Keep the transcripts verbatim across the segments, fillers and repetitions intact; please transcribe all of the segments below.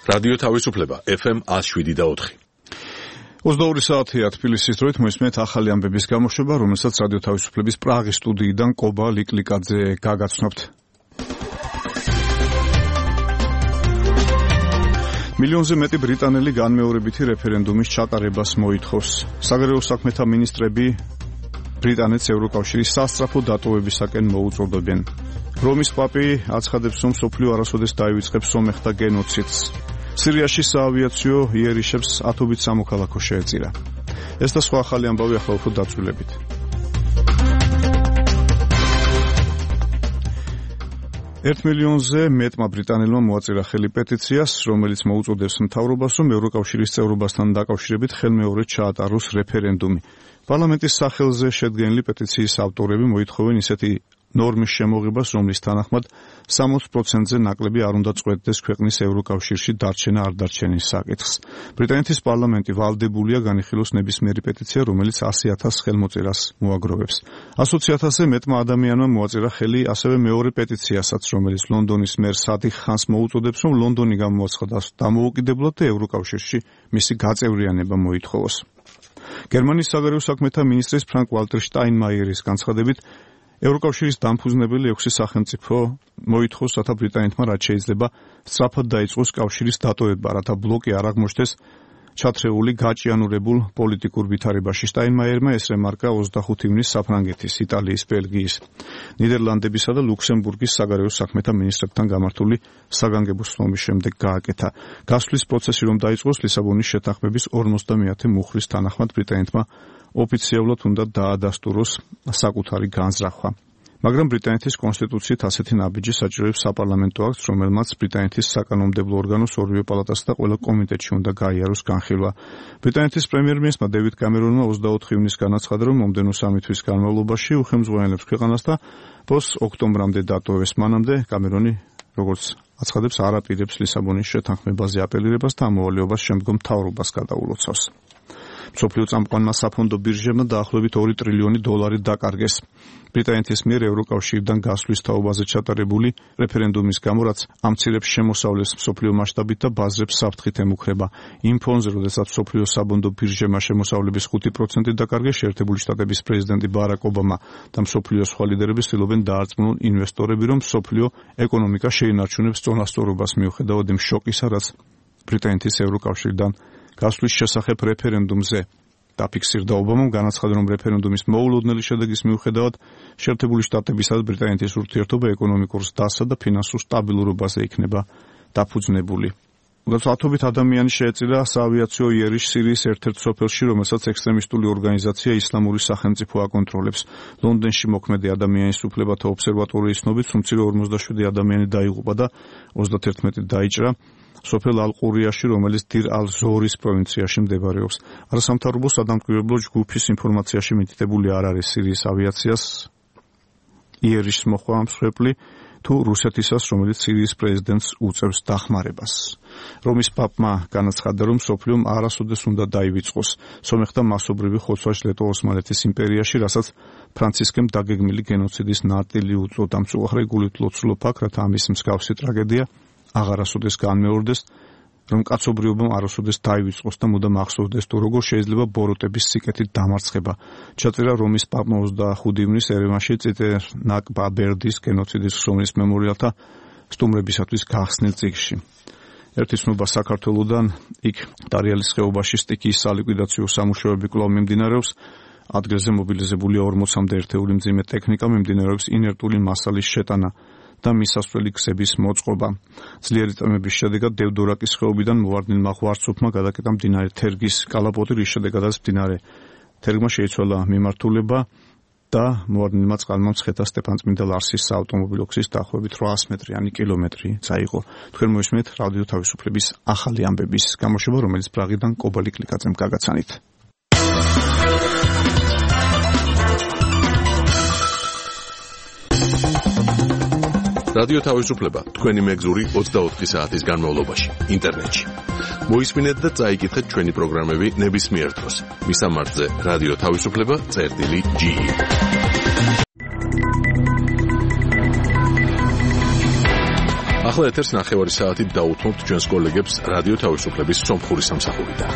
რადიო თავისუფლება ეფ ემ one oh seven და four. ოცდაორი საათია თბილისის დროით მოისმენთ ახალი ამბების გამოშვება, რომელსაც რადიო თავისუფლების პრაღის სტუდიიდან კობა ლიკლიკაძე გაგაცნობთ. მილიონზე მეტი ბრიტანელი განმეორებითი რეფერენდუმის ჩატარებას მოითხოვს. საგარეო საქმეთა მინისტრები ბრიტანეთს ევროკავშირის სასწრაფო დატოვებისაკენ მოუწოდებენ. რომის პაპი აცხადებს, რომ მსოფლიო არასოდეს დაივიწყებს სომეხთა გენოციდს. სირიაში საავიაციო იერიშებს ათობით სამოქალაქო შეეწირა. ეს და სხვა ახალი ამბავი ახლა უფრო დაწვრილებით. ერთ მილიონზე მეტმა ბრიტანელმა მოაწირა ხელი პეტიციას, რომელიც მოუწოდებს მთავრობას, რომ ევროკავშირის წევრობასთან დაკავშირებით ხელმეორედ ჩაატაროს რეფერენდუმი. პარლამენტის სახელზე შედგენილი პეტიციის ავტორები მოითხოვენ ისეთი ნორმის შემოღებას, რომლის თანახმად სამოცი პროცენტზე ნაკლები არ უნდა წყვეტდეს ქვეყნის ევროკავშირში დარჩენა არ დარჩენის საკითხს. ბრიტანეთის პარლამენტი ვალდებულია განიხილოს ნებისმიერი პეტიცია, რომელიც ასი ათას ხელმოწერას მოაგროვებს. ასოცი ათასზე მეტმა ადამიანმა მოაწირა ხელი ასევე მეორე პეტიციასაც, რომელიც ლონდონის მერ სადიხ ხანს მოუწოდებს, რომ ლონდონი გამოაცხადოს დამოუკიდებლად და ევროკავშირში მისი გაწევრიანება მოითხოვოს. გერმანიის საგარეო საქმეთა მინისტრის ფრანკ ვალტერ შტაინმაიერის განცხადებით, ევროკავშირის დამფუძნებელი ექვსი სახელმწიფო მოითხოვს, რათა ბრიტანეთმა რაც შეიძლება სწრაფად დაიწყოს კავშირის დატოვება, რათა ბლოკი არ აღმოჩნდეს ჩათრეული გაჭიანურებულ პოლიტიკურ ვითარებაში. შტაინმაიერმა ეს რემარკა ოცდახუთი ივნისს საფრანგეთის, იტალიის, ბელგიის, ნიდერლანდებისა და ლუქსემბურგის საგარეო საქმეთა მინისტრებთან გამართული საგანგებო სხდომის შემდეგ გააკეთა. გასვლის პროცესი რომ დაიწყოს, ლისაბონის შეთანხმების ორმოცდამეათე მუხლის თანახმად ბრიტანეთმა ოფიციალურად უნდა დაადასტუროს საკუთარი განზრახვა. მაგრამ ბრიტანეთის კონსტიტუციით ასეთი ნაბიჯი საჭიროებს საპარლამენტო აქტს, რომელმაც ბრიტანეთის საკანონმდებლო ორგანოს ორივე პალატასა და ყველა კომიტეტში უნდა გაიაროს განხილვა. ბრიტანეთის პრემიერ-მინისტრმა დევიდ კამერონმა ოცდაოთხი ივნისს განაცხადა, რომ მომდენო სამი თვის განმავლობაში უხელმძღვანელებს ქვეყანას და პოს ოქტომბრამდე დატოვეს. მანამდე კამერონი, როგორც აცხადებს, არ აპირებს ლისაბონის შეთანხმებაზე აპელირებას და ამოვალეობას შემდგომ მთავრობას გადაულოცავს. მსოფლიო წამყვანმა საფონდო ბირჟებმა დაახლოებით ორი ტრილიონი დოლარი დაკარგეს. ბრიტანეთის მიერ ევროკავშირიდან გასვლის თაობაზე ჩატარებული რეფერენდუმის გამო, რაც ამცირებს შემოსავლეს მსოფლიო მასშტაბით და ბაზრებს საფრთხით ემუქრება. იმ ფონზე, როდესაც მსოფლიო საფონდო ბირჟებმა შემოსავლების ხუთი პროცენტი დაკარგეს, შეერთებული შტატების პრეზიდენტი ბარაკ ობამა და მსოფლიოს სხვა ლიდერები ცდილობენ დაარწმუნონ ინვესტორები, რომ მსოფლიო ეკონომიკა შეინარჩუნებს წონასწორობას მიუხედავად იმ შოკისა, რაც ბრიტანეთის ევროკავშირიდან გასვლის შესახებ რეფერენდუმზე დაფიქსირდა. ობამამ განაცხადა, რომ რეფერენდუმის მოულოდნელი შედეგის მიუხედავად შეერთებული შტატებისა და ბრიტანეთის ურთიერთობა ეკონომიკურ ზრდასა და ფინანსურ სტაბილურობაზე იქნება დაფუძნებული. ათობით ადამიანი შეეწირა საავიაციო იერიშს სირიის ერთ-ერთ სოფელში, რომელსაც ექსტრემისტული ორგანიზაცია ისლამური სახელმწიფო აკონტროლებს. ლონდონში მოქმედი ადამიანის უფლებათა ობსერვატორიის ცნობით, უმცირე ორმოცდაშვიდი ადამიანი დაიღუპა და ოცდაათერთმეტი დაიჭრა სოფელ ალ-ყურიაში, რომელიც დირ ალ-ზორის პროვინციაში მდებარეობს. არასამთავრობო სადამკვირვებლო ჯგუფის ინფორმაციაში მითითებული არ არის სირიის ავიაციას იერიშს მოხვა მსხვერპლი თუ რუსეთისას, რომელიც სირიის პრეზიდენტს უწევს დახმარებას. რომის პაპმა განაცხადა, რომ მსოფლიომ არასოდეს უნდა დაივიწყოს სომეხთა მასობრივი ხოცვა ჟლეტო ოსმალეთის იმპერიაში, რასაც ფრანცისკემ დაგეგმილი გენოციდის ნაწილი უწოდა. მწუხარე გულით ლოცულობ აქ, რათა ამის მსგავსი ტრაგედია აღარასოდეს განმეორდეს, რომ კაცობრიობამ არასოდეს დაივიწყოს და მუდამ ახსოვდეს, თუ როგორ შეიძლება ბოროტების სიკეთით დამარცხება. ჩაწერა რომის პაპმა ოცდახუთი ივნისს ერევანში წითელნაკ-ბაბერდის გენოციდის ხსოვნის მემორიალთა სტუმრებისათვის გახსნილ წიგნში. ერთი ცნობა საქართველოდან, იქ დარიალის ხეობაში სტიქიის სალიკვიდაციო სამუშაოები კვლავ მიმდინარეობს. ადგილზე მობილიზებულია ორმოცამდე ერთეული მძიმე ტექნიკა, მიმდინარეობს ინერტული მასალის შეტანა და მისასვლელი გზების მოწყობა. ძლიერი წამების შედეგად დევდორაკის ხეობიდან მოვარდნილმა ღვარცოფმა გადაკეტა მდინარე თერგის კალაპოტი, რის შედეგადაც მდინარე თერგმა შეიცვალა მიმართულება და მოვარდნილმა წყალმა მცხეთა სტეფანწმინდა ლარსის საავტომობილო გზის დაახლოებით რვაასი მეტრიანი კილომეტრი წაიღო. თქვენ მოისმენთ რადიო თავისუფლების ახალი ამბების გამოშვება, რომელიც პრაღიდან კობა ლიკლიკაძემ გაგაცანით. რადიო თავისუფლება თქვენი მეგზური ოცდაოთხი საათის განმავლობაში ინტერნეტში. მოისმინეთ და წაიკითხეთ ჩვენი პროგრამები ნებისმიერ დროს. მისამართზე რადიო თავისუფლება წერტილი ჯი. ახლა ეთერს ნახევარი საათით დაუთმობთ ჩვენს კოლეგებს რადიო თავისუფლების სომხური სამსახურიდან.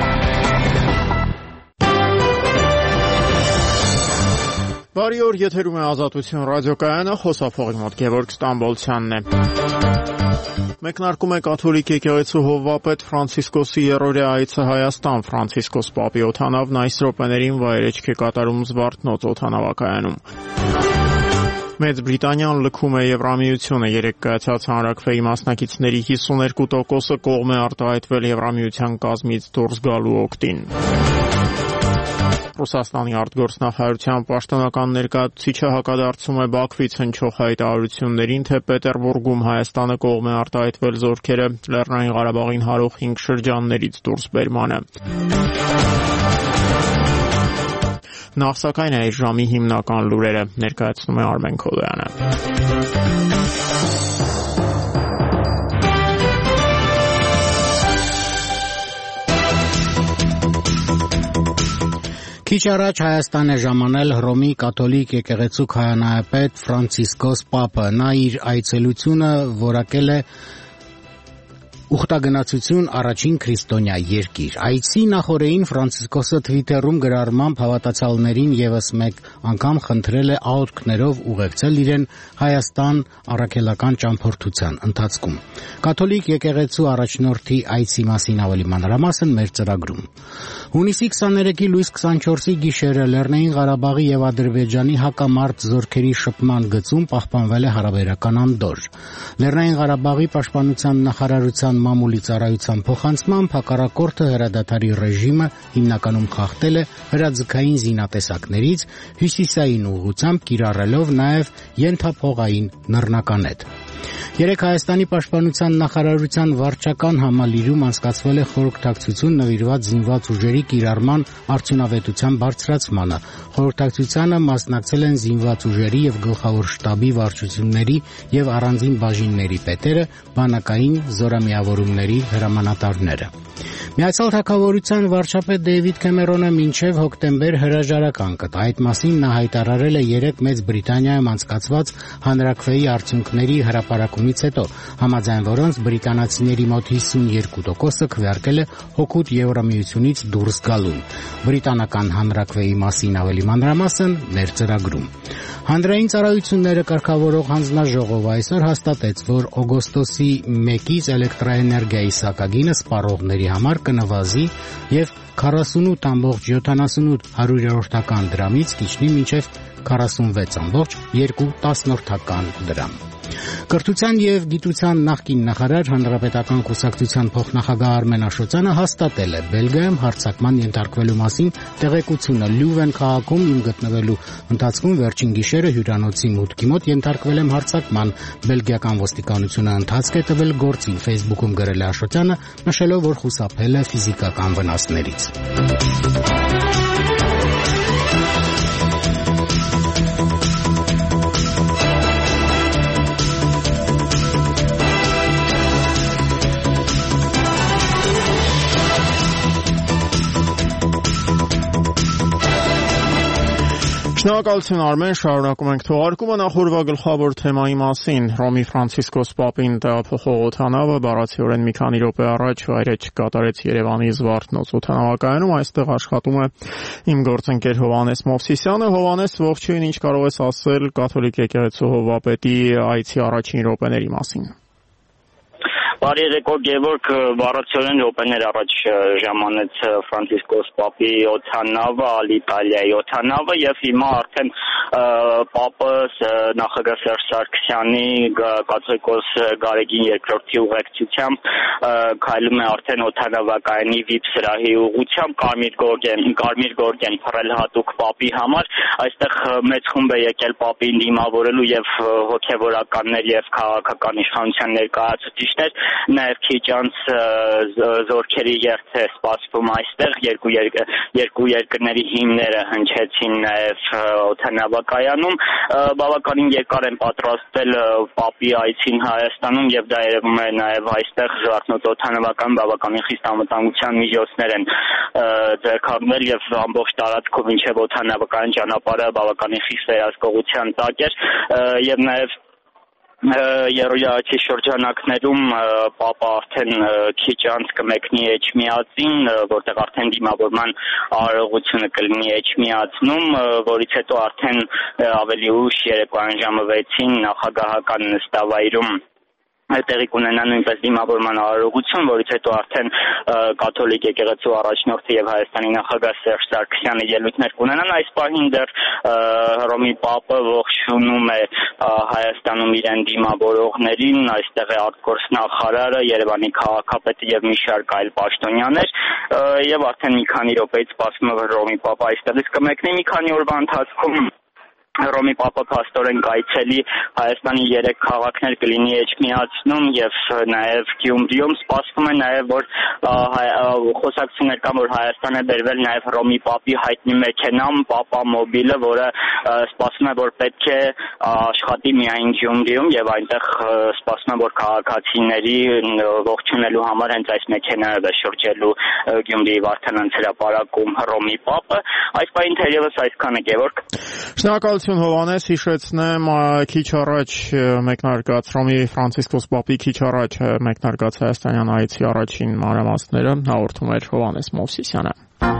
Բարի օր, եթերում է Ազատություն ռադիոկայանը, խոսափողի մոտ Գևորգ Ստամբոլցյանն է։ Մեկնարկում է կաթոլիկ եկեղեցու հովվապետ Ֆրանցիսկոսի երրորդյա այցը Հայաստան։ Ֆրանցիսկոս Պապի օդանավն այս րոպեներին վայրէջք է կատարում Զվարթնոց օդանավակայանում։ Մեծ Բրիտանիան լքում է Եվրամիությունը։ Երեկ կայացած հանրաքվեի մասնակիցների հիսուներկու տոկոսը կողմ է արտահայտվել Եվրամիության կազմից դուրս գալու օգտին։ Ռուսաստանի արտգործնախարարության պաշտոնական ներկայացուցիչը հակադարձում է Բաքվից հնչող հայտարարություններին, թե Պետերբուրգում Հայաստանը կողմ է արտահայտվել զորքերը Լեռնային Ղարաբաղին հարող հինգ շրջաններից դուրս բերմանը։ Նախ սակայն այս ժամի հիմնական լուրերը ներկայացնում է Արմեն Քոլոյանը։ Քիչ առաջ Հայաստան է ժամանել Հռոմի կաթոլիկ եկեղեցու քահանայապետ Ֆրանցիսկոս Պապը։ Նա իր այցելությունը որակել է ուխտագնացություն առաջին քրիստոնյա երկիր։ Այցի նախօրեին Ֆրանցիսկոսը Թվիտերում գրառմամբ հավատացյալներին եւս մեկ անգամ խնդրել է աոթքներով ուղեկցել իրեն Հայաստան առաքելական ճամփորդության ընթացքում։ Կաթոլիկ եկեղեցու առաջնորդի այցի մասին ավելի մանրամասն մեր ծրագրում։ Հունիսի քսաներեքի լույս քսանչորսի գիշերը Լեռնային Ղարաբաղի եւ Ադրբեջանի հակամարտ զորքերի շփման գծում պահպանվել է հարաբերական անդորր։ Լեռնային Ղարաբաղի պաշտպանության նախարարության մամուլի ծառայության փոխանցմամբ հակառակորդը հրադադարի ռեժիմը հիմնականում խախտել է հրաձգային զինատեսակներից, հյուսիսային ուղղությամբ կիրառելով նաև ենթափողային նռնականետ։ Երեկ Հայաստանի պաշտպանության նախարարության վարչական համալիրում անցկացվել է խորհրդակցություն նվիրված զինված ուժերի կիրառման արդյունավետության բարձրացմանը։ Խորհրդակցությանը մասնակցել են զինված ուժերի եւ գլխավոր շտաբի վարչությունների եւ առանձին բաժինների պետերը, բանակային զորամիավորումների հրամանատարները։ Միացյալ Թագավորության վարչապետ Դեյվիդ Քեմերոնը մինչև հոկտեմբեր հրաժարական կտա։ Այդ մասին նա հայտարարել է երեկ Մեծ Բրիտանիայում անցկացված հանրաքվեի արդյունքների հրապարակումից հետո, համաձայն որոնց բրիտանացիների մոտ հիսունյոթ տոկոսը քվեարկել է հօգուտ Եվրամիությունից դուրս գալուն։ Բրիտանական հանրաքվեի մասին ավելի մանրամասն մեր ծրագրում։ Հանրային ծառայությունները կարգավորող հանձնաժողովը այսօր հաստատեց, որ օգոստոսի մեկից էլեկտրաէներգիայի սակագինը սպառողների համար կնվազի եւ քառասունութ բացառությամբ յոթանասունութ հարյուրորդական դրամից կիջնի մինչև քառասունվեց բացառությամբ երկու տասնորդական դրամ։ Կրթության եւ գիտության նախկին նախարար հանրապետական կուսակցության փոխնախագահ Արմեն Աշոտյանը հաստատել է Բելգիայում հարձակման ենթարկվելու մասին տեղեկությունը։ Լյուվեն քաղաքում իմ գտնվելու ընթացքում վերջին գիշերը հյուրանոցի մուտքի մոտ ենթարկվել եմ հարձակման։ Բելգիական ոստիկանությունը ընթացք է տվել գործին, Facebook-ում գրել է Աշոտյանը, նշելով, որ խուսափել է ֆիզիկական վնասներից։ Շնորհակալություն Արմեն, շարունակում ենք թողարկումը նախորդ գլխավոր թեմայի մասին։ Հռոմի Ֆրանցիսկոս Պապին տեղափոխող օդանավը բառացիորեն մի քանի րոպե առաջ վայրէջք կատարեց Երևանի Զվարթնոց օդանավակայանում, այստեղ աշխատում է իմ գործընկեր Հովհաննես Մովսիսյանը։ Հովհաննես, ողջույն, ինչ կարող ես ասել կաթոլիկ եկեղեցու հովվապետի այցի առաջին րոպեների մասին։ Բարի եղեք Գևորգ, բառացիորեն րոպեներ առաջ ժամանեց Ֆրանցիսկոս Պապի օդանավը, Ալիտալիայի օդանավը եւ հիմա արդեն Պապը նախագահ Սերժ Սարգսյանի կաթողիկոս Գարեգին երկրորդի ուղեկցությամբ քայլում է արդեն օդանավակայանի վիպ սրահի ուղղությամբ Կարմիր գորգեն, Կարմիր գորգեն փռել հատուկ Պապի համար։ Այստեղ մեծ խումբ է եկել Պապին դիմավորելու եւ հոգեվորականներ եւ քաղաքական իշխանության ներկայացուցիչներ, նաեւ քիչ անց զորքերի երթ է սպասվում այստեղ, երկու երկու երկրների հիմները հնչեցին նաեւ օդանավակայանում, բավականին երկար են պատրաստել Պապի այցին Հայաստանում եւ դա երևում է նաեւ այստեղ Զվարթնոց օդանավական բավականին խիստ անվտանգության միջոցներ են ձեռքբերել եւ ամբողջ տարածքով մինչեւ օդանավական ճանապարհը բավականին խիստ վերահսկողության տակ էր եւ նաեւ Երրորդի շրջանակներում Պապը արդեն քիչ անց կմեկնի Էջմիածին, որտեղ արդեն դիմավորման արարողությունը կլինի Էջմիածնում, որից հետո արդեն ավելի ուշ երեկոյան ժամը վեցին նախագահական նստավայրում տեղի կունենա նույնպես դիմավորման արարողություն, որից հետո արդեն կաթոլիկ եկեղեցու առաջնորդը եւ Հայաստանի նախագահ Սերժ Սարգսյանը ելույթներ կունենան։ Այս պահին դեռ Հռոմի Պապը ողջունում է Հայաստանում իրեն դիմավորողներին, այստեղ է արտգործնախարարը, Երևանի քաղաքապետը եւ մի շարք այլ պաշտոնյաներ, եւ արդեն մի քանի րոպեից սպասվում է, որ Հռոմի Պապը այստեղից կմեկնի։ Մի քանի օրվա ընթացքում Հռոմի Պապը փաստորեն կայցելի Հայաստանի երեք քաղաքներ կլինի Էջմիածնում եւ նաեւ Գյումրիում։ Սպասվում է նաեւ, որ խոսակցություններ կան, որ Հայաստան է բերվել նաեւ Հռոմի Պապի հայտնի մեքենան Պապա մոբիլը, որը սպասվում է, որ պետք է աշխատի միայն Գյումրիում եւ այնտեղ սպասվում է, որ քաղաքացիների ողջունելու համար հենց այս մեքենայով է շրջելու Գյումրիի Վարդանանց հրապարակում Հռոմի Պապը։ Այս պահին թերևս այսքանը, Գևորգ։ Շնորհակալություն Հովհաննես, հիշեցնեմ քիչ առաջ մեկնարկած Հռոմի Ֆրանցիսկոս Պապի քիչ առաջ մեկնարկած հայաստանյան այցի առաջին մանրամասները հաղորդում էր Հովհաննես Մովսիսյանը։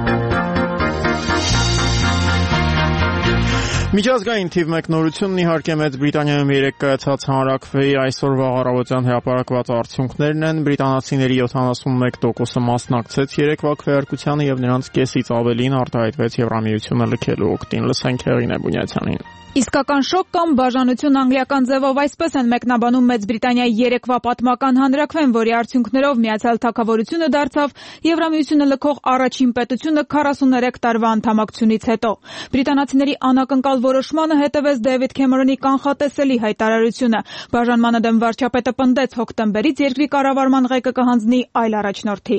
Միջազգային թիվ մեկ նորությունն իհարկե Մեծ Բրիտանիայում երեկ կայացած հանրաքվեի այսօրվա առավոտյան հրապարակված արդյունքներն են։ Բրիտանացիների յոթանասունմեկ տոկոսը մասնակցեց երեկվա քվեարկությանը եւ նրանց կեսից ավելին արտահայտվեց Եվրամիությունը լքելու օգտին։ Լսենք Հեղինե Բունյացյանին։ Իսկական շոկ կամ բաժանություն անգլիական ձևով այսպես են մեկնաբանում Մեծ Բրիտանիայի երեկվա պատմական հանրաքվեն, որի արդյունքներով Միացյալ Թագավորությունը դարձավ Եվրամիությունը լքող առաջին պետությունը քառասուներեք տարվա անդամակցությունից հետո։ Բրիտանացիների անակնկալ որոշմանը հետևեց Դեյվիդ Քեմերոնի կանխատեսելի հայտարարությունը։ Բաժանմանը դեմ վարչապետը պնդեց հոկտեմբերից երկրի կառավարման ղեկը կհանձնի այլ առաջնորդի։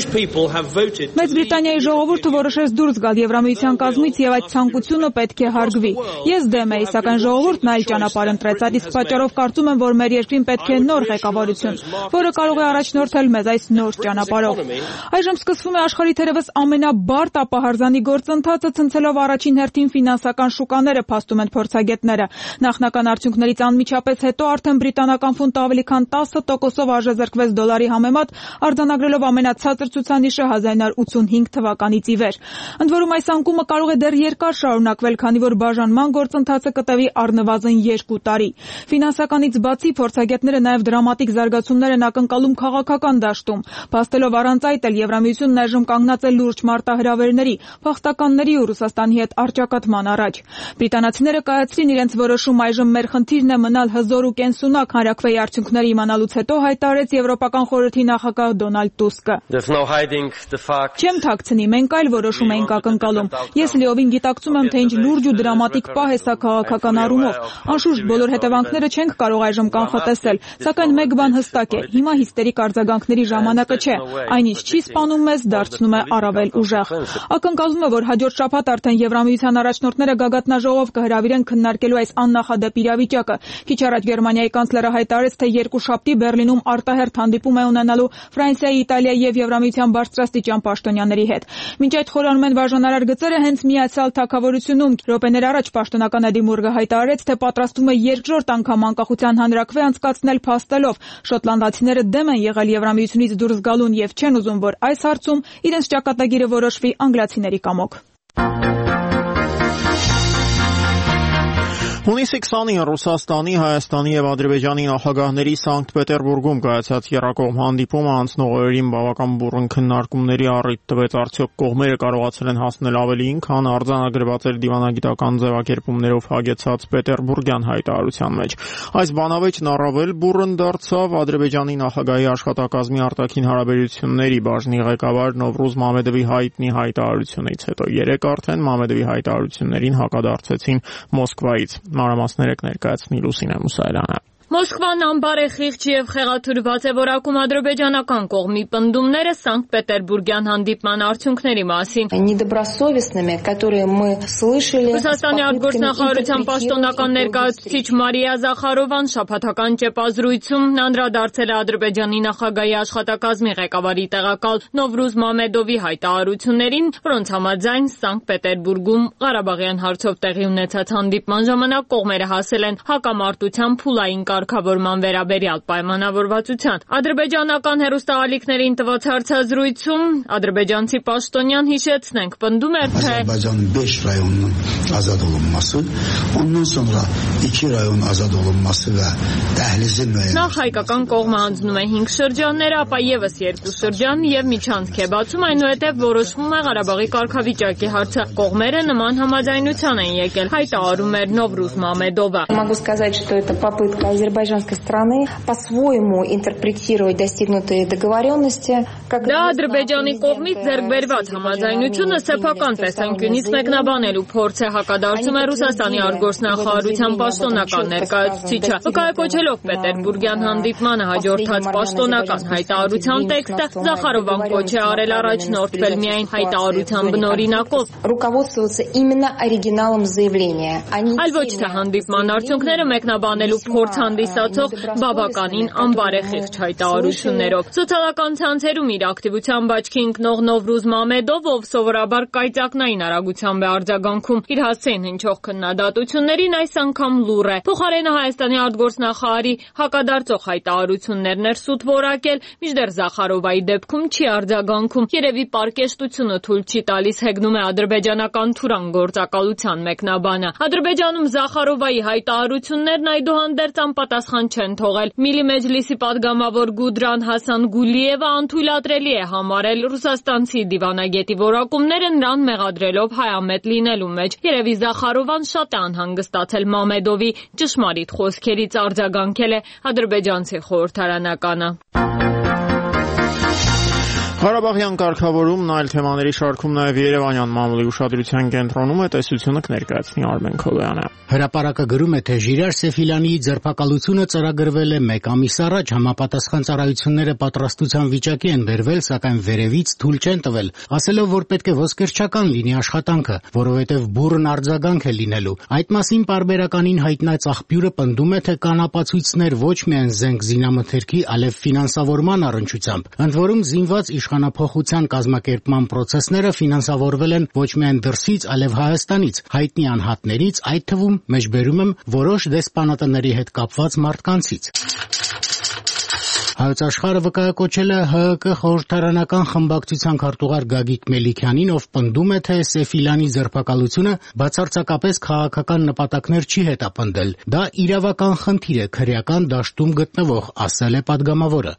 Մեծ Բրիտանիայի ժողովուրդը որոշեց դուրս գալ Եվրամիության կազմից եւ այդ ցանկությունը պետք է հարգվի։ Ես դեմ էի, սակայն ժողովուրդն այլ ճանապարհ ընտրեց։ Այդ իսկ պատճառով կարծում եմ, որ մեր երկրին պետք է նոր ղեկավարություն, որը կարող է առաջնորդել մեզ այս նոր ճանապարհով։ Այժմ սկսվում է աշխարհի թերևս ամենաբարդ ապահարզանի գործընթացը, ցնցելով առաջին հերթին ֆինանսական շուկաները, փաստում են փորձագետները։ Նախնական արդյունքներից անմիջապես հետո արդեն բրիտանական ֆունտը ավելի քան տասը տոկոսով արժեզրկվեց դոլարի համեմատ, արձանագրելով ամենացածր ցուցանիշը հազար նույնսուն ութ թվականից ի վեր։ Ընդ որում այս անկումը կարող է դեռ երկար շարունակվել, քանի որ բաժանման գործընթացը կտևի առնվազն երկու տարի։ Ֆինանսականից բացի փորձագետները նաև դրամատիկ զարգացումներ են ակնկալում քաղաքական դաշտում։ Փաստելով առանց այդ էլ Եվրամիությունն այժմ կանգնած է լուրջ մարտահրավերների, փախստականների ու Ռուսաստանի հետ առճակատման առաջ։ Բրիտանացիները կայացրին իրենց որոշում, այժմ մեր խնդիրն է մնալ հզոր ու կենսունակ, հանրաքվեի արդյունքները իմանալուց հետո հայտարարեց Եվրոպական խորհրդի նախագահ Դոնալդ Տուսկը։ Չեմ թաքցնի, մենք այլ որոշում էինք ակնկալում։ Ես լիովին գիտակցում եմ, թե ինչ լուրջ ու դրամատիկ պահ է սա քաղաքական առումով։ Անշուշտ բոլոր հետևանքները չենք կարող այժմ կանխատեսել, սակայն մեկ բան հստակ է, հիմա հիստերիկ արձագանքների ժամանակը չէ։ Այն ինչ չի սպանում մեզ, դարձնում է առավել ուժեղ։ Ակնկալվում է, որ հաջորդ շաբաթ արդեն Եվրամիության առաջնորդները գագաթնաժողով կհրավիրեն քննարկելու այս աննախադեպ իրավիճակը։ Քիչ առաջ Գերմանիայի կանցլերը հայտարարեց, թե երկուշաբթի Բեռլինում արտահերթ հանդիպում է ունենալու Ֆրանսիայի, Իտալիայի եւ Եվրամիության բարձրաստիճան պաշտոնյաների հետ։ Մինչ այդ խորանում են բաժանարար գծերը հենց Միացյալ Թագավորությունում։ Րոպեներ առաջ պաշտոնական Էդիմուրգը հայտարարեց, թե պատրաստվում է երկրորդ անգամ անկախության հանրաքվե անցկացնել փաստելով։ Շոտլանդացիները դեմ են եղել Եվրամիությունից դուրս գալուն եւ չեն ուզում, որ այս հարցում իրենց ճակատագիրը որոշվի անգլիացիների կամոք։ Հունիսի քսանին Ռուսաստանի, Հայաստանի եւ Ադրբեջանի նախագահների Սանկտ Պետերբուրգում կայացած եռակողմ հանդիպումը անցնող օրերին բավական բուռն քննարկումների առիթ տվեց, արդյոք կողմերը կարողացել են հասնել ավելին, քան արձանագրված էր դիվանագիտական ձևակերպումներով հագեցած պետերբուրգյան հայտարարության մեջ։ Այս բանավեճն առավել բուռն դարձավ Ադրբեջանի նախագահի աշխատակազմի արտաքին հարաբերությունների բաժնի ղեկավար Նովրուզ Մամեդովի հայտնի հայտարարությունից հետո։ Երեկ արդեն Մամեդովի հայտարարություններին հակադարձեցին Մոսկվայից։ Մանրամասները կներկայացնի Լուսինե Մուսայելյանը։ Մոսկվան ամբարեխիղճ եւ խեղաթյուրված է որակում ադրբեջանական կողմի պնդումները Սանկտ Պետերբուրգյան հանդիպման արդյունքների մասին։ Ռուսաստանի արտգործնախարարության պաշտոնական ներկայացուցիչ Մարիա Զախարովան շաբաթական ճեպազրույցում անդրադարձել է Ադրբեջանի նախագահի աշխատակազմի ղեկավարի տեղակալ Նովրուզ Մամեդովի հայտարարություններին, որոնց համաձայն Սանկտ Պետերբուրգում Ղարաբաղյան հարցով տեղի ունեցած հանդիպման ժամանակ կողմերը հասել են հակամարտության փուլային կարգավորման վերաբերյալ պայմանավորվածության։ Ադրբեջանական հեռուստաալիքներին տված հարցազրույցում ադրբեջանցի պաշտոնյան հիշեցնենք պնդում էր, թե Ադրբեջանın beş rayonunun azad olunması, ondan sonra iki rayon azad olunması ve dəhlizin müəyyən. Նախ հայկական կողմը հանձնում է հինգ շրջաններ, ապա եւս երկու շրջան եւ միջանցք է բացում, այնուհետեւ որոշվում է Ղարաբաղի կարգավիճակի հարցը։ Կողմերը նման համաձայնության են եկել, հայտարարում էր Նովրուզ Մամեդովը։ Могу сказать, что это попытка азербайджанской страны по-своему интерпретировать достигнутые договоренности. Դա Ադրբեջանի կողմից ձեռք բերված համաձայնությունը սեփական տեսանկյունից մեկնաբանելու փորձ է, հակադարձում է Ռուսաստանի արտգործնախարարության պաշտոնական ներկայացուցիչը։ Վկայակոչելով Պետերբուրգյան հանդիպմանը հաջորդած պաշտոնական հայտարարության տեքստը, Զախարովան կոչ է արել առաջնորդվել միայն հայտարարության բնօրինակով։ Руководствоваться именно оригиналом заявления. Այլ ոչ թե հանդիպման արդյունքները մեկնաբանելու փորձ հանդիսացող բավականին անբարեխիղճ հայտարարություններով։ Սոցիալական ցանցերում իր ակտիվությամբ աչքի ընկնող Նովրուզ Մամեդով, ով սովորաբար կայծակնային արագությամբ է արձագանքում իր հասցեին հնչող քննադատություններին, այս անգամ լուռ է։ Փոխարենը Հայաստանի արտգործնախարարի հակադարձող հայտարարություններն էր սուտ որակել, մինչդեռ Զախարովայի դեպքում չի արձագանքում։ Երևի պարկեշտությունը թույլ չի տալիս, հեգնում է ադրբեջանական թուրան գործակալության մեկնաբանը։ Ադրբեջանում Զախարովայի հայտարարություններն այդուհանդերձ անպատասխան չեն թողել։ Միլի Մեջլիսի պատգամավոր Գուդրան Հասան Գուլիևը անթույլատրելի է համարել ռուսաստանցի դիվանագետի որակումները, նրան մեղադրելով հայամետ լինելու մեջ։ Երևի Զախարովան շատ է անհանգստացել Մամեդովի ճշմարիտ խոսքերից, արձագանքել է ադրբեջանցի խորհրդարանականը։ Ղարաբաղյան կարգավորումն այլ թեմաների շարքում նաև Երևանյան մամուլի ուշադրության կենտրոնում է, տեսությունը կներկայացնի Արմեն Քոբյանը։ Հրապարակը գրում է, թե Ժիրար Սեֆիլյանի ձերբակալությունը ծրագրվել է մեկ ամիս առաջ, համապատասխան ծառայությունները պատրաստության վիճակի են բերվել, սակայն վերևից թույլ չեն տվել, ասելով, որ պետք է ոսկերչական լինի աշխատանքը, որովհետև բուռն արձագանք է լինելու։ Այդ մասին պարբերականին հայտնած աղբյուրը պնդում է, թե կան ապացույցներ ոչ միայն զենք զինամթերքի, այլև ֆինանսավորման առնչությամբ, ընդ որում զինված իշխանափոխության կազմակերպման պրոցեսները ֆինանսավորվել են ոչ միայն դրսից, այլև Հայաստանից, հայտնի անհատներից, այդ թվում մեջբերում եմ որոշ դեսպանատների հետ կապված մարդկանցից։ Հայոց աշխարհը վկայակոչել է Հ Ը Կ խորհրդարանական խմբակցության քարտուղար Գագիկ Մելիքյանին, ով պնդում է, թե Սեֆիլյանի ձերբակալությունը բացարձակապես քաղաքական նպատակներ չի հետապնդել։ Դա իրավական խնդիր է, քրեական դաշտում գտնվող, ասել է պատգամավորը։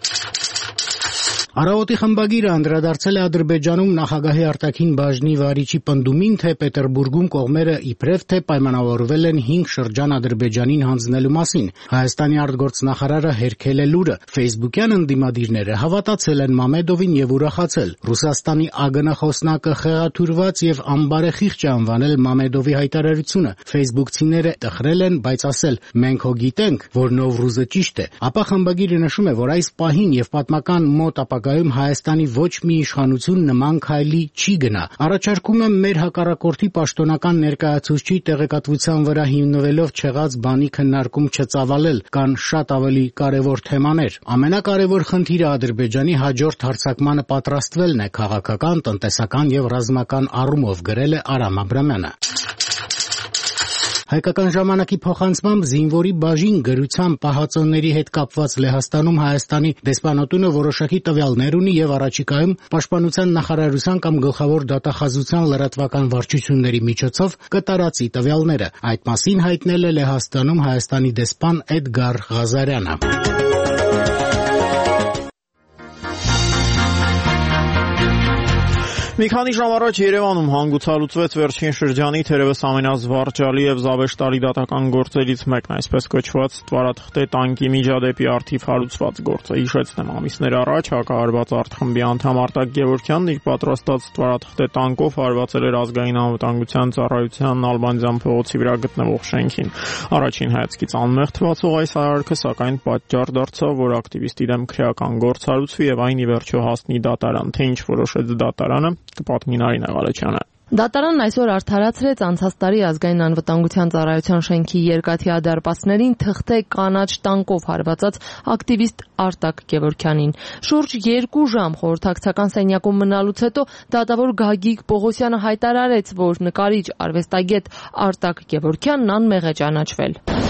Արավոտի խմբագիրը անդրադարձել է Ադրբեջանում նախագահի արտաքին բաժնի վարիչի պնդումին, թե Պետերբուրգում կողմերը իբրև թե պայմանավորվել են հինգ շրջան Ադրբեջանին հանձնելու մասին։ Հայաստանի արտգործնախարարը հերքել է լուրը։ Ֆեյսբուքյան ընդդիմադիրները հավատացել են Մամեդովին եւ ուրախացել։ Ռուսաստանի Ա Գ Ն խոսնակը խեղաթյուրված եւ անբարեխիղճ է անվանել Մամեդովի հայտարարությունը։ Ֆեյսբուքցիները տխրել են, բայց ասել՝ մենք հո գիտենք, որ Նովրուզը ճիշտ է։ Ապա խմբագիրը նշում է, որ այս պահին եւ պատմական մոտ ապագայում Հայաստանի ոչ մի իշխանություն նման քայլի չի գնա։ Առաջարկում եմ մեր հակառակորդի պաշտոնական ներկայացուցչի տեղեկատվության վրա հիմնվելով չեղած բանի քննարկում չծավալել, կան շատ ավելի կարևոր թեմաներ։ Ամենակարևոր խնդիրը Ադրբեջանի հաջորդ հարձակմանը պատրաստվելն է քաղաքական, տնտեսական եւ ռազմական առումով, գրել է Արամ Աբրամյանը։ Հայկական ժամանակի փոխանցմամբ զինվորի բաժին գրության պահածոների հետ կապված Լեհաստանում Հայաստանի դեսպանատունը որոշակի տվյալներ ունի եւ առաջիկայում Պաշտպանության նախարարության կամ գլխավոր դատախազության լրատվական վարչությունների միջոցով կտարածի տվյալները։ Այդ մասին հայտնել է Լեհաստանում Հայաստանի դեսպան Էդգար Ղազարյանը։ Մի քանի ժամ առաջ Երևանում հանգուցալուծվեց վերջին շրջանի թերևս ամենազվարճալի եւ զավեշտալի դատական գործերից մեկն, այսպես կոչված Ստվարաթղթե տանկի միջադեպի արդիվ հարուցված գործը։ Հիշեցնեմ, ամիսներ առաջ հակահարված արտխմբի անդամ Արտակ Գևորգյանն իր պատրաստած Ստվարաթղթե տանկով հարվածել էր ազգային անվտանգության ծառայության Նալբանդյան փողոցի վրա գտնվող շենքին։ Առաջին հայացքից անմեղ թվացող այս արարքը սակայն պատճառ դարձավ, որ ակտիվիստի դեմ քրեական գործ հարուցվի եւ այն ի վերջո հասնի դատարան։ Թե ինչ որոշեց դատարանը, կպատմի Նարինե Ղալեչյանը։ Դատարանն այսօր արդարացրեց անցած տարի ազգային անվտանգության ծառայության շենքի երկաթյա դարպասներին թղթե կանաչ տանկով հարվածած ակտիվիստ Արտակ Գևորգյանին։ Շուրջ երկու ժամ խորհրդակցական սենյակում մնալուց հետո դատավոր Գագիկ Պողոսյանը հայտարարեց, որ նկարիչ արվեստագետ Արտակ Գևորգյանն անմեղ է ճանաչվել։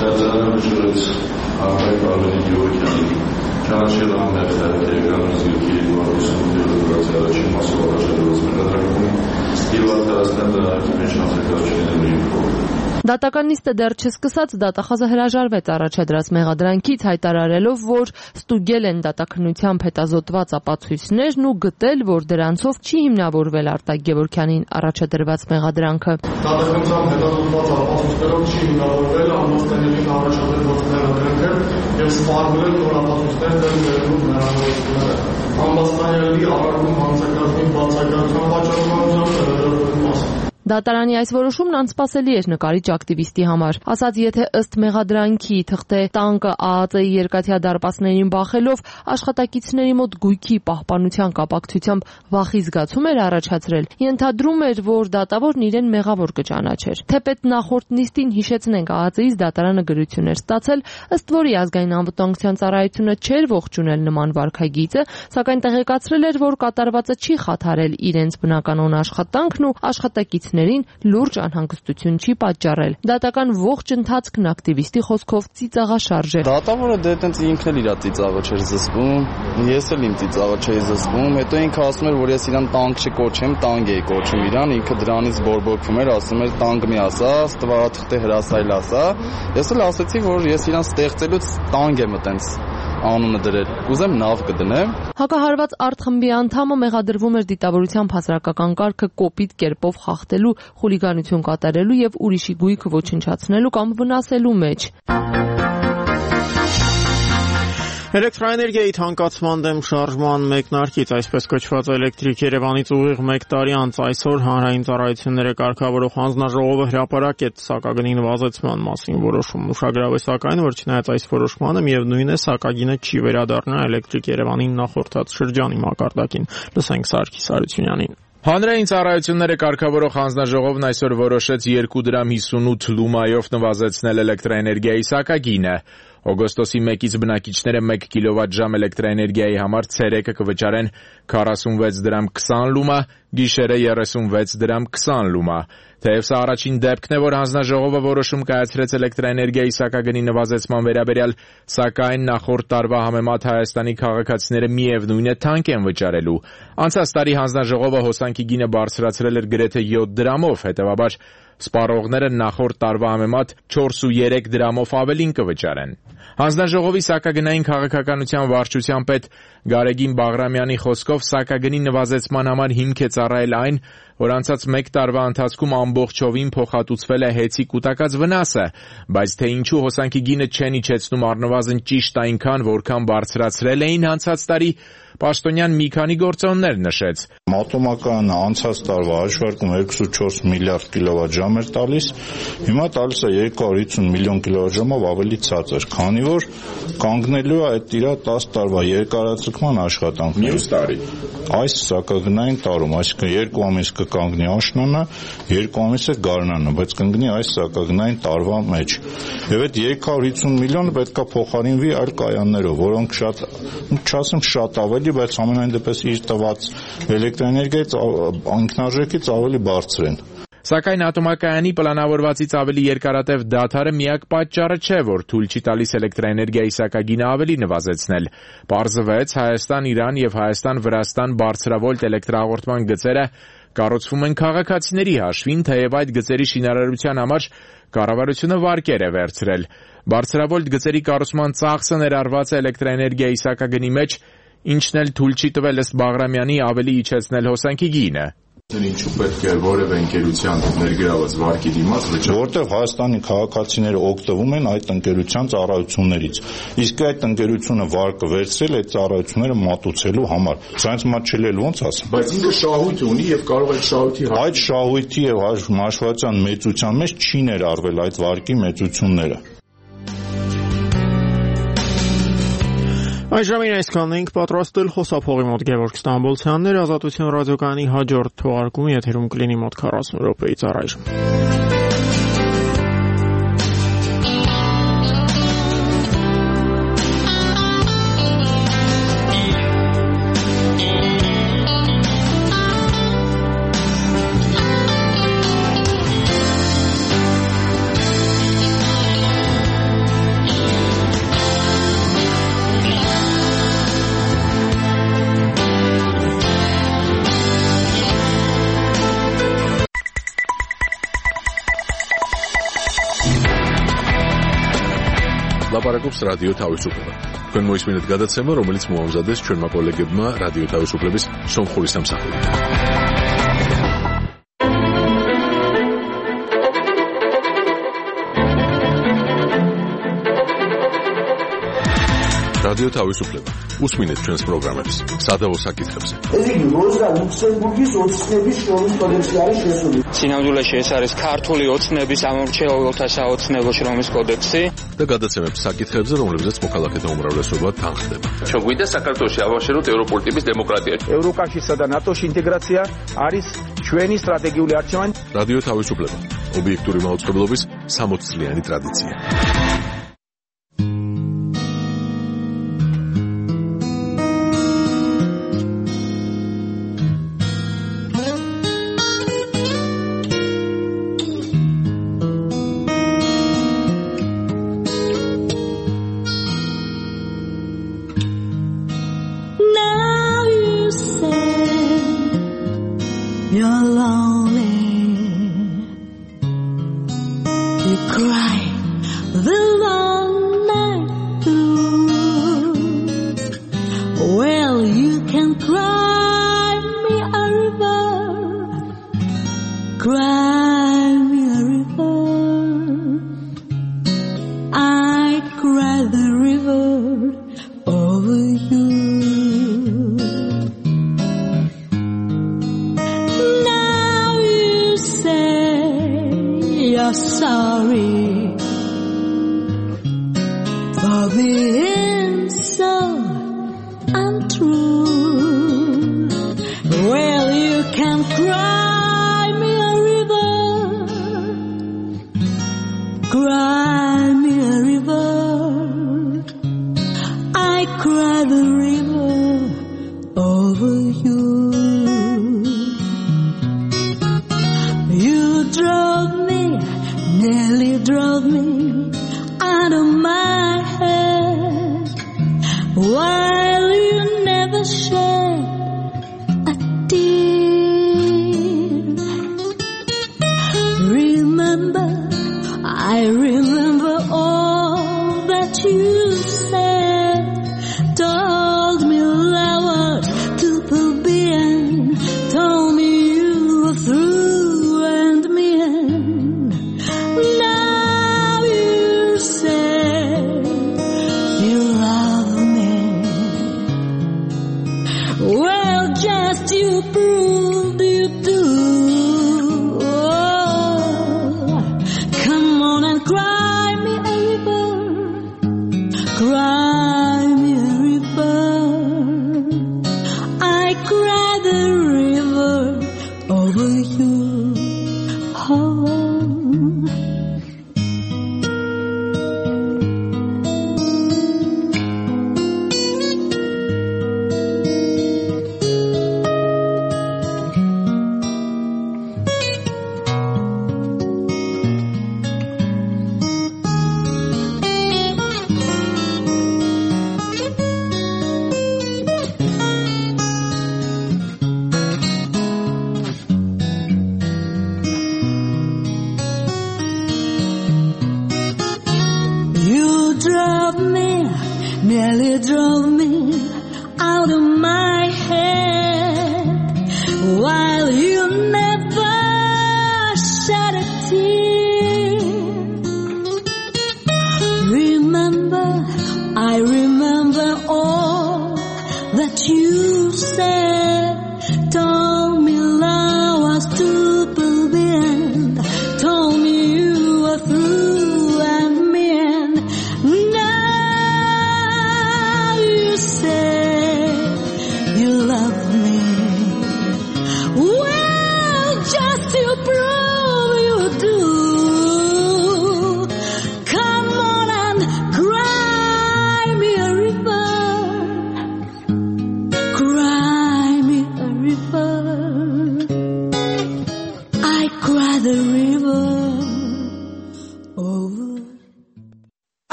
Դատարանը վճռեց Արտակ Վարդանի Գյորգյանի ճանաչել անմեղներ Տերգրամի զիրքի երկուհանդիսում դեպի առաջին մասով առաջադրված մեղադրանքին և արտարացնել դրանքի մեջ հանցագործությունների փոխ։ Դատականիստը դեռ չսկսած դատախազը հրաժարվեց առաջադրած մեղադրանքից, հայտարարելով, որ ստուգել են դատաքննությամբ հետազոտված ապացույցներն ու գտել, որ դրանցով չի հիմնավորվել Արտակ Գևորգյանին առաջադրված մեղադրանքը։ Դատաքննությամբ հետազոտված ապացույցներով չի հիմնավորվել ամբողջներին առաջադրված մեղադրանքը և սպառվել նոր ապացույցներ դեմ բերելու հնարավորությունները։ Ամբաստանյալի առարկում հանցագործի բացակայության պատճառությամբ հրաժարվելու մասին։ Դատարանի այս որոշումն անսպասելի էր նկարիչ ակտիվիստի համար։ Ասաց, եթե ըստ մեղադրանքի թղթե տանկը ԱԱԾ-ի երկաթյա դարպասներին բախելով աշխատակիցների մոտ գույքի պահպանության կապակցությամբ վախի զգացում էր առաջացրել, ենթադրում էր, որ դատավորն իրեն մեղավոր կճանաչեր։ Թեպետ նախորդ նիստին հիշեցնենք ԱԱԾ-ից դատարանը գրություն էր ստացել, ըստ որի ազգային անվտանգության ծառայությունը չէր ողջունել նման վարքագիծը, սակայն տեղեկացրել էր, որ կատարվածը չի խաթարել իրենց բնականոն աշխատանքն ու աշխատակիցների լուրջ անհանգստություն չի պատճառել։ Դատական ողջ ընթացքն ակտիվիստի խոսքով ծիծաղաշարժ է։ Դատավորը դե այտենց ինքն էլ իր ծիծաղը չէր զսպում, ես էլ իմ ծիծաղը չէի զսպում, հետո ինքը ասում էր, որ ես իրան տանկ չկոչեմ, տանգ էի կոչում իրան, ինքը դրանից բորբոքվում էր, ասում էր տանգ մի ասա, ստվարաթղթե հրասայլ ասա։ Ես էլ ասացի, որ ես իրան ստեղծելուց տանգ եմ այտենց անունը դրել։ Կուզեմ նավ կդնեմ։ Հակահարված արտխմբի անդամը մեղադրվում էր դիտավորությամբ հասարակական կարգը կոպիտ կերպով խախտելու, խուլիգանություն կատարելու եւ ուրիշի գույքը ոչնչացնելու կամ վնասելու մեջ։ Էլեկտրաէներգիայի թանկացման դեմ շարժման մեկնարկից, այսպես կոչված Էլեկտրիկ Երևանից ուղիղ մեկ տարի անց այսօր հանրային ծառայությունները կարգավորող հանձնաժողովը հրապարակեց սակագնի նվազեցման մասին որոշում։ Ուշագրավ է սակայն, որ չնայած այս որոշմանը միևնույն է սակագինը չի վերադառնա Էլեկտրիկ Երևանին նախորդած շրջանի մակարդակին։ Լսենք Սարգիս Արությունյանին։ Հանրային ծառայությունները կարգավորող հանձնաժողովն այսօր որոշեց երկու դրամ հիսունութ լումայով նվազեցնել էլեկտրաէներգիայի սակագինը։ Օգոստոսի մեկից բնակիչները մեկ կիլովատժամ էլեկտրաէներգիայի համար ցերեկը կվճարեն քառասունվեց դրամ քսան լումա, գիշերը երեսունվեց դրամ քսան լումա։ Թեև սա առաջին դեպքն է, որ հանձնաժողովը որոշում կայացրեց էլեկտրաէներգիայի սակագնի նվազեցման վերաբերյալ, սակայն նախորդ տարվա համեմատ Հայաստանի քաղաքացիները միևնույն է թանկ են վճարելու։ Անցած տարի հանձնաժողովը հոսանքի գինը բարձրացրել էր գրեթե յոթ դրամով, հետևաբար սպառողները նախորդ տարվա համեմատ չորս ու երեք դրամով ավելին կվճարեն։ Հանձնաժողովի սակագնային քաղաքականության վարչության պետ Գարեգին Բաղրամյանի խոսքով սակագնի նվազեցման համար հիմք է ծառայել այն, որ անցած մեկ տարվա ընթացքում ամբողջովին փոխհատուցվել է հեծի կուտակած վնասը, բայց թե ինչու հոսանքի գինը չեն իջեցնում առնվազն ճիշտ այնքան, որքան բարձրացրել էին անցած տարի, Պաշտոնյան մի քանի գործոններ նշեց։ Մատոմական անցած տարվա հաշվարկում երկուսուց չորս միլիարդ կիլովատժամ էր տալիս, հիմա տալիս է երկու հարյուր հիսուն միլիոն կիլովատժամով ավելի ցածր, քանի որ կանգնելու է այդ իր տասը տարվա երկարաձգման աշխատանքը։ Մյուս տարի այս սակագնային տարում, այսինքն երկու ամիս կկանգնի աշնանը, երկու ամիսը գարնանը, բայց կընկնի այս սակագնային տարվա մեջ։ Եվ այդ երկու հարյուր հիսուն միլիոնը պետք է փոխարինվի այլ կայաններով, որոնք շատ, չասեմ շատ ավելի, բայց ամենայն դեպս իր տված էլեկտրաէներգիայից ինքնարժեքից ավելի բարձր են։ Սակայն ատոմակայանի պլանավորվածից ավելի երկարատև դադարը միակ պատճառը չէ, որ թույլ չի տալիս էլեկտրաէներգիայի սակագինը ավելի նվազեցնել։ Պարզվեց, Հայաստան-Իրան եւ Հայաստան-Վրաստան բարձրավոլտ էլեկտրահաղորդման գծերը կառուցվում են քաղաքացիների հաշվին, թեև այդ գծերի շինարարության համար կառավարությունը վարկեր է վերցրել։ Բարձրավոլտ գծերի կառուցման ծախսը ներառված է էլեկտրաէներգիայի սակագնի մեջ, ինչն էլ թույլ չի տվել ըստ Բաղրամյանի ավելի իջեցնել հոսանքի գինը։ Ինչու պետք է որևէ ընկերության ներգրաված վարկի դիմաց վճարել, որտեղ Հայաստանի քաղաքացիները օգտվում են այդ ընկերության ծառայություններից, իսկ այդ ընկերությունը վարկը վերցրել այդ ծառայությունները մատուցելու համար։ Սրանց մատչելել ոնց ասեմ։ Բայց ինքը շահույթ ունի եւ կարող է շահույթի այդ շահույթի եւ հաշվետվության մեծության մեջ չի ներառվել այդ վարկի մեծությունները։ Այժմին այսքանն ենք պատրաստել խոսափողի մոտ Գևորգ Ստամբոլցյաններ, Ազատություն ռադիոկայանի հաջորդ թողարկումը եթերում կլինի մոտ քառասուն րոպեից առայժմ։ ლაპარაკობს რადიო თავისუფლება. თქვენ მოისმინეთ გადაცემა, რომელიც მოამზადეს ჩვენმა კოლეგებმა რადიო თავისუფლების სომხური სამსახურით. რადიო თავისუფლება. უსმინეთ ჩვენს პროგრამებს სადავო საკითხებზე. ეს იგი როზა ლუქსემბურგის ოცნების შრომის კოდექსი არის შესული. სინამდვილეში ეს არის ქართული ოცნების ამორჩეულთა საოცნებო შრომის კოდექსი და გადაცემებს საკითხებზე, რომლებზეც მოქალაქეთა უმრავლესობა თანხდება. ჩვენ გვინდა საქართველოში ავაშენოთ ევროპული ტიპის დემოკრატია. ევროკავშირსა და ნატოში ინტეგრაცია არის ჩვენი სტრატეგიული არჩევანი. რადიო თავისუფლება. ობიექტური მაუწყებლობის სამოც წლიანი ტრადიცია.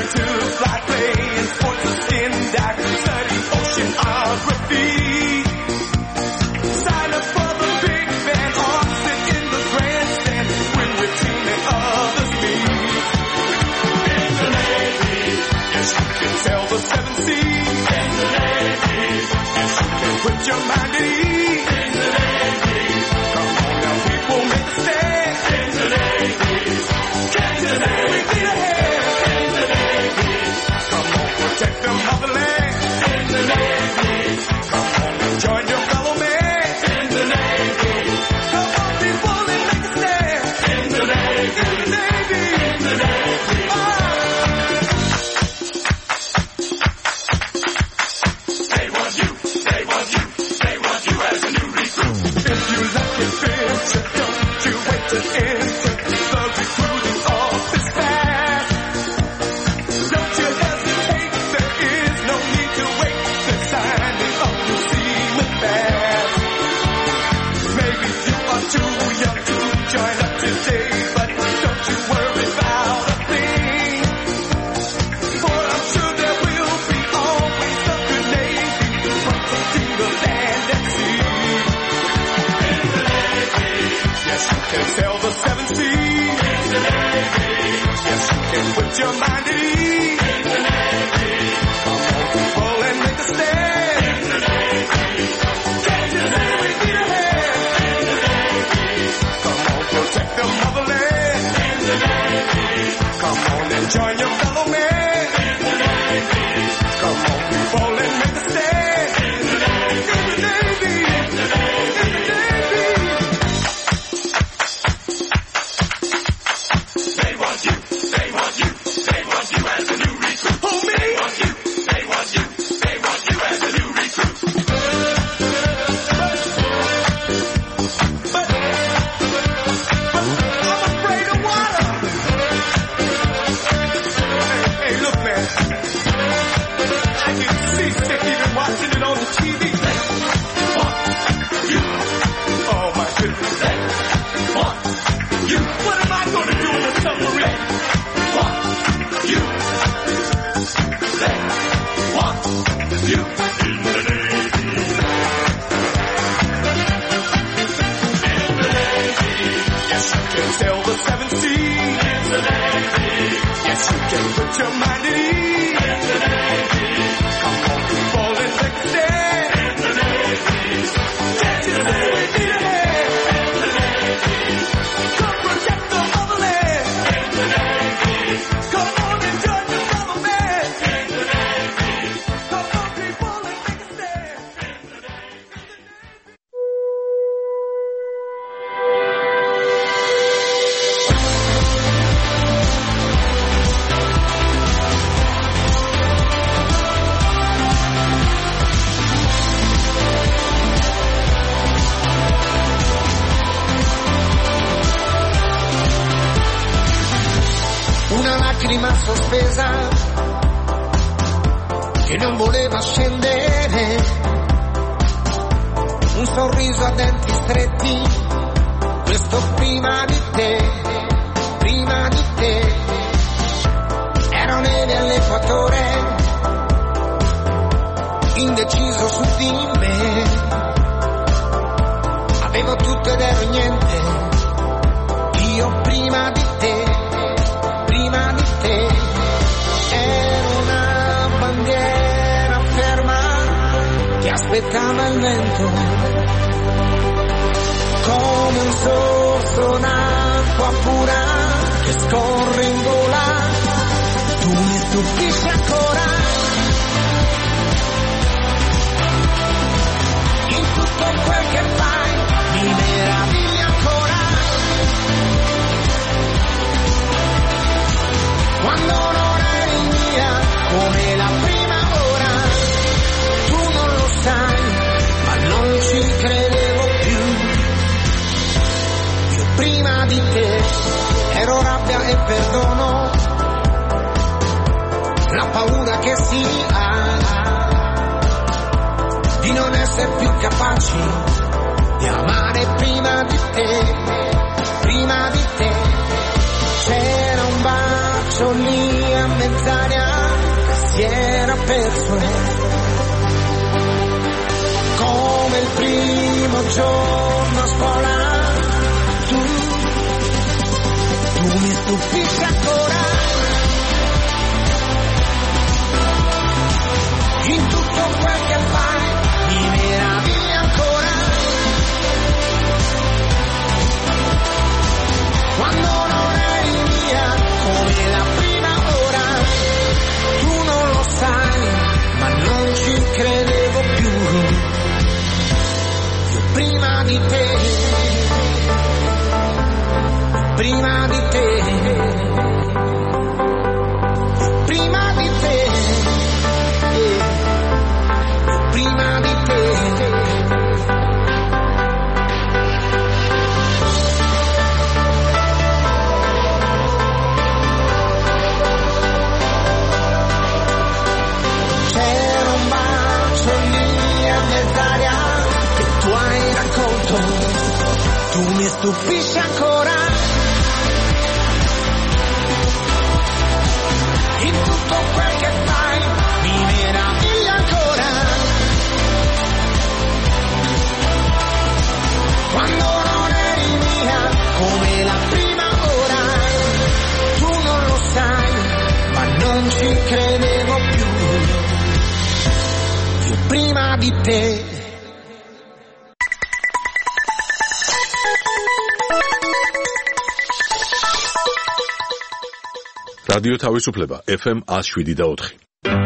C'era un bacio lì a mezz'aria stupisci ancora. In tutto quel che fai mi meravigli ancora. Quando non eri mia come la prima ora, tu non lo sai, ma non ci credevo più. Io prima di te, prima di te, prima di te, prima di te. C'era un bacio lì a mezz'aria che tu hai raccolto, tu mi stupisci ancora. In tutto quel che fai mi meraviglia ancora. Quando non eri mia come la prima ora, tu non lo sai, ma non ci credevo più. Io prima di te. რადიო თავისუფლება ეფ ემ one oh seven და four.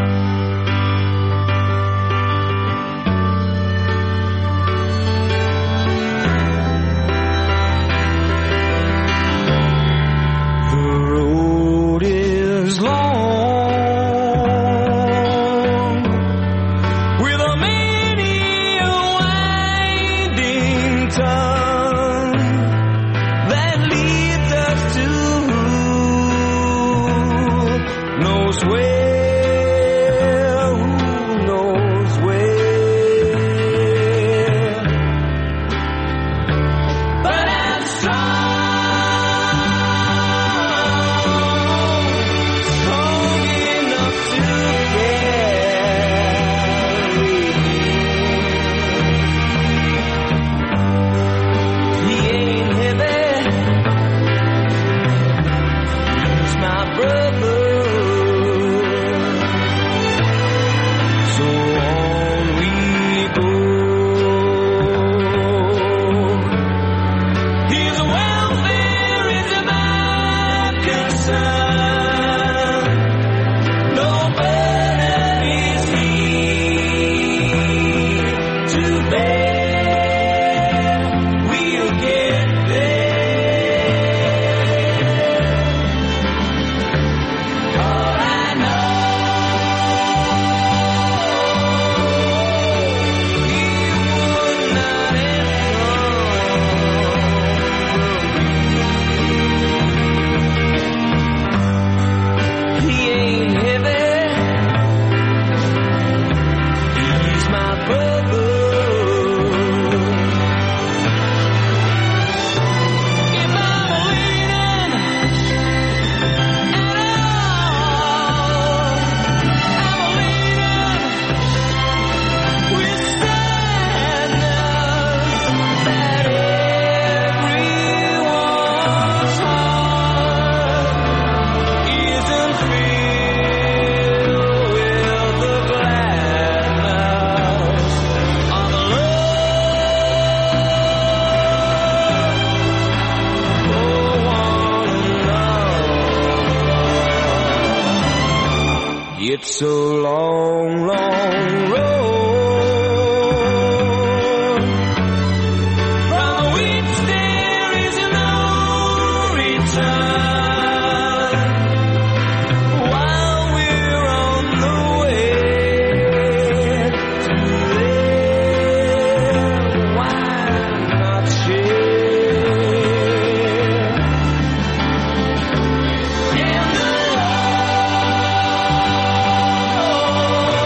It's a long, long road from which there is no return. While we're on the way to there, why not share? And the road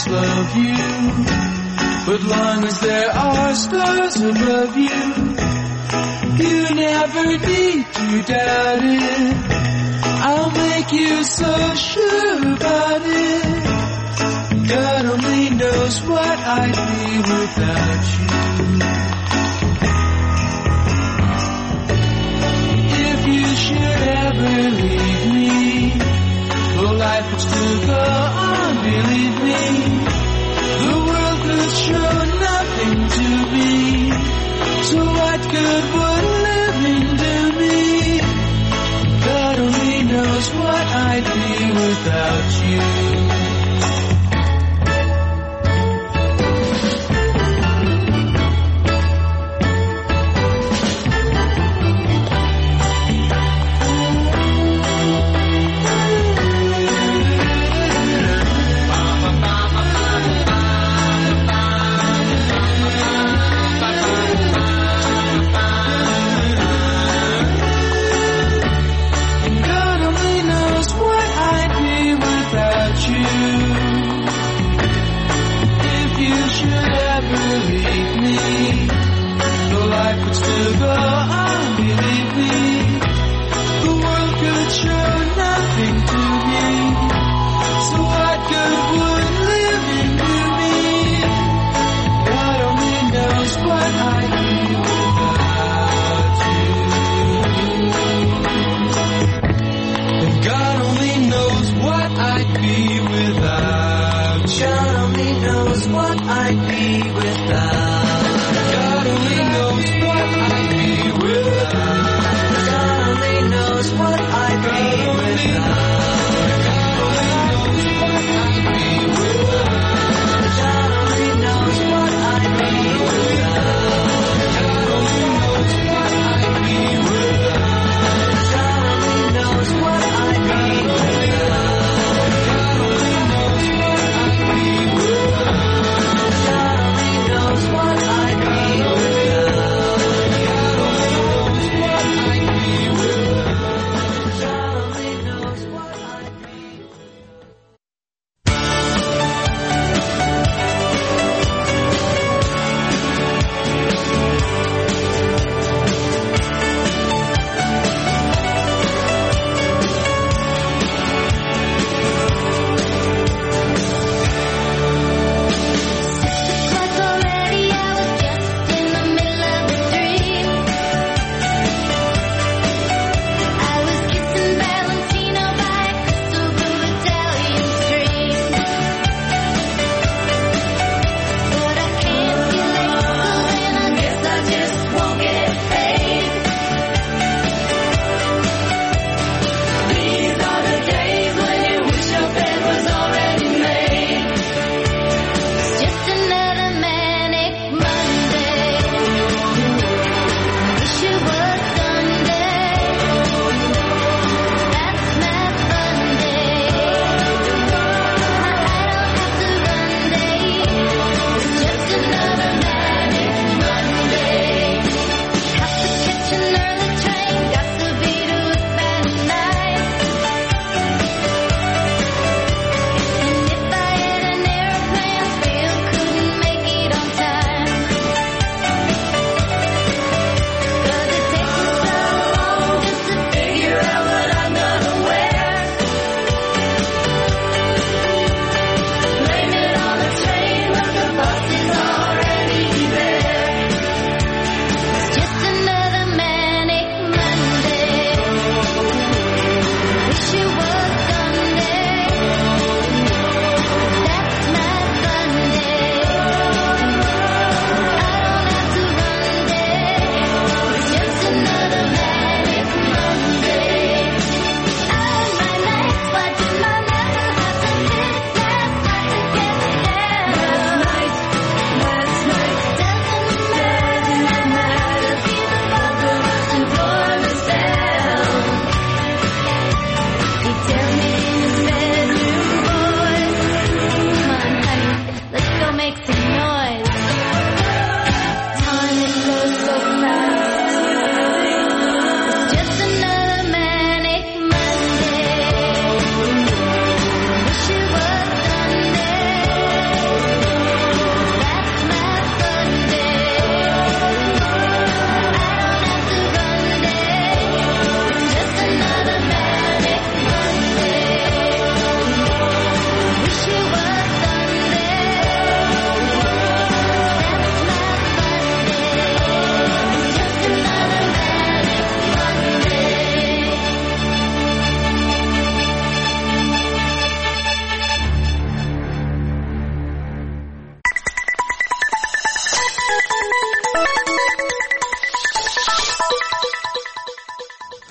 always love you. But long as there are stars above you, you never need to doubt it. I'll make you so sure about it. God only knows what I'd be without you. If you should ever leave me, well, life would still go on, believe me. The world could show nothing to me, so what good would living do me? God only knows what I'd be without you. Without you.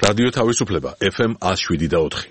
რადიო თავისუფლება ეფ ემ one oh seven და four.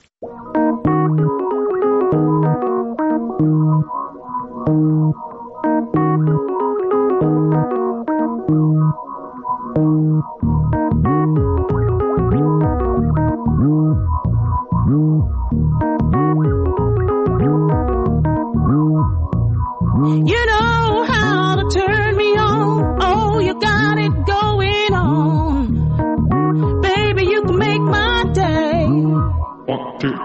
You know how to turn me on. Oh, you got it going on. Baby, you can make my day. One, two.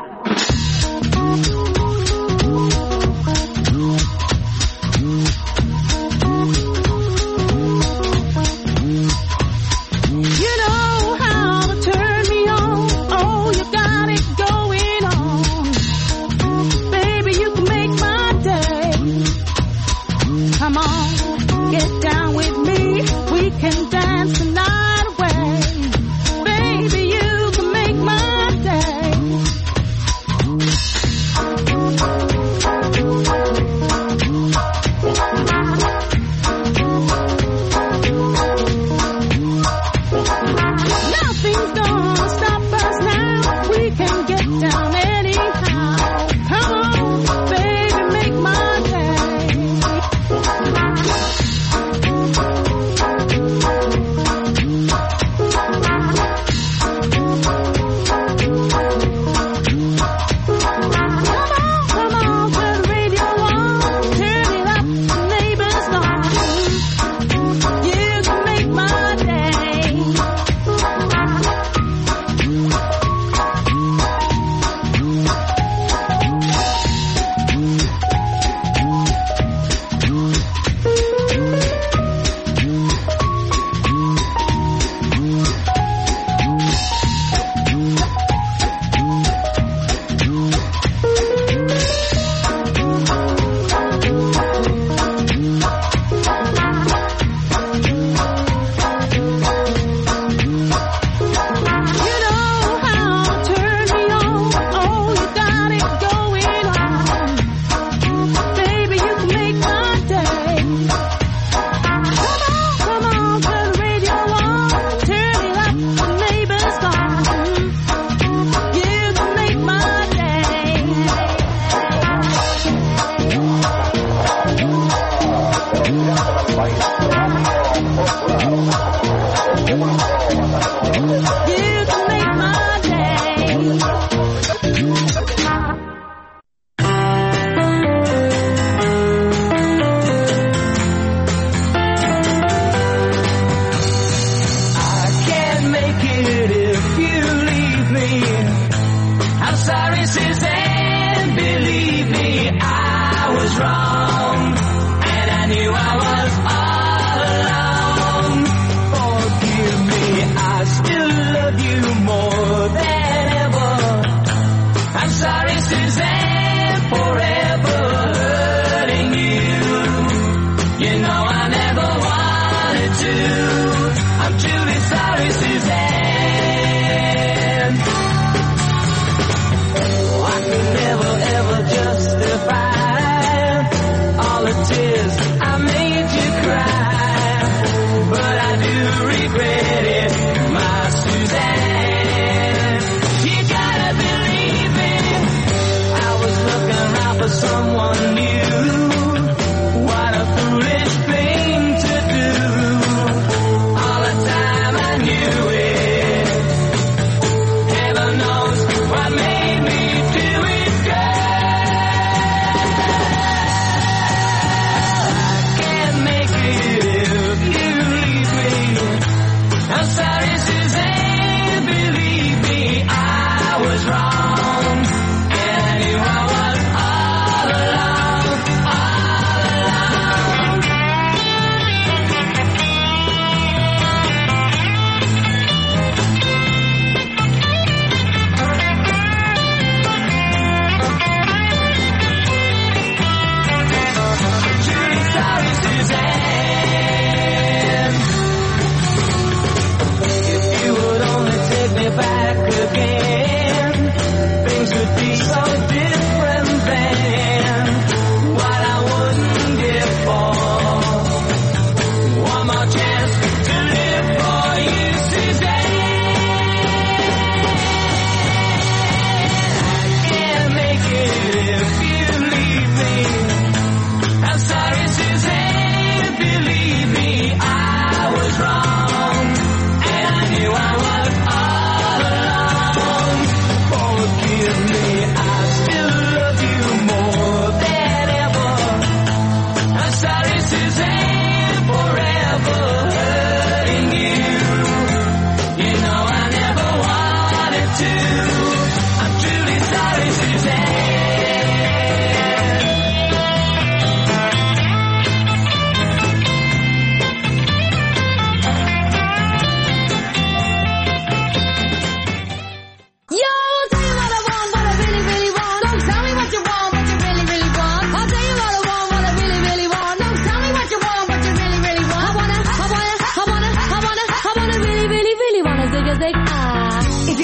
You know how to turn me on. Oh, you got it going on. Baby, you can make my day. Come on, get down with me. We can dance the night away. Baby, you can make my day.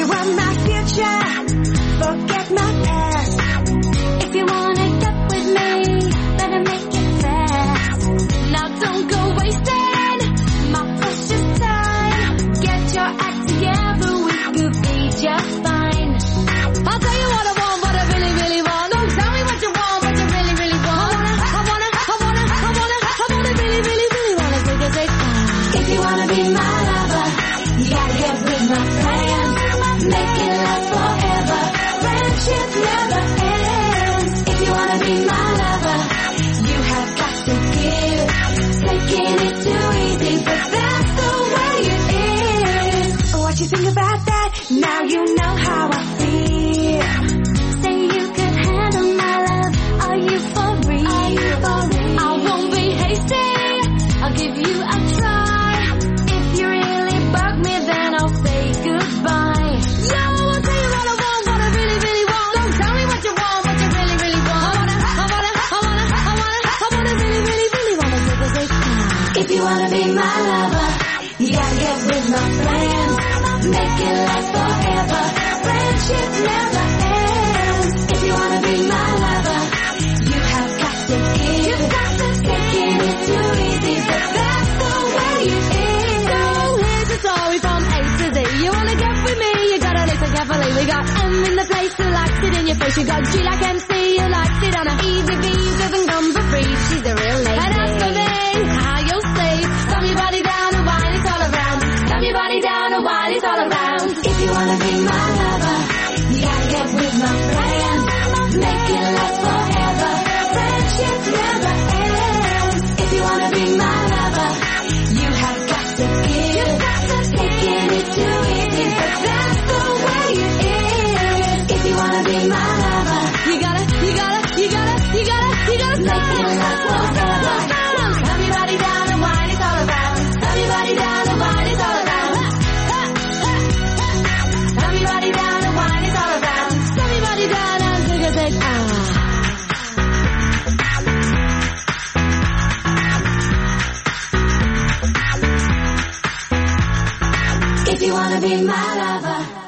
you want my future, forget my past. If you wanna get with me, better make it fast. Now don't go wasting my precious time. Get your act together, we could be just fine. I'll tell you what I want, what I really, really want. Don't tell me what you want, what you really, really want. I wanna, I wanna, I wanna, I wanna, I wanna really, really, really wanna take a take. If you wanna be my lover, you gotta get with my friends. Make it last forever. Friendship never ends. If you wanna be my lover, you have got to give. Taking it too easy, but that's the way it is. What you think about that? Now you know how I feel. Say you could handle my love. Are you for real? Are you for real? I won't be hasty. I'll give you a try. If you really bug me, then I'll say goodbye. Yo, I'll tell you what I want, what I really, really want. Don't tell me what you want, what you really, really want. I wanna, I wanna, I wanna, I wanna, I wanna really, really, really wanna take a take. If you wanna be my lover, you gotta get with my friends. Make it last forever. Friendship never ends. If you wanna be my lover, you have got to give. You've got to taking it too easy, but that's the way it is. So here's the story from A to Z. You wanna get with me, you gotta listen carefully. We got M in the place who likes it in your face. You got G like M C who likes it on a easy V who doesn't come for free. She's a real lady. And as for me, how you'll see. Thumb your body down and whine it all around. Thumb your body down and whine it all around. If you wanna be my lover, you gotta get with my friends. Make it last forever. Friendship never ends. If you wanna be my lover, you have got to give. You've got to taking it too easy, but that's the way it is. If you wanna be my lover, you gotta, you gotta, you gotta, you gotta, you gotta make it last forever. Thumb your body down and whine it all around. Thumb your body down and whine it all around. Thumb your body down and whine it all around. Thumb your body down and take a take. Ah. If you wanna be my lover.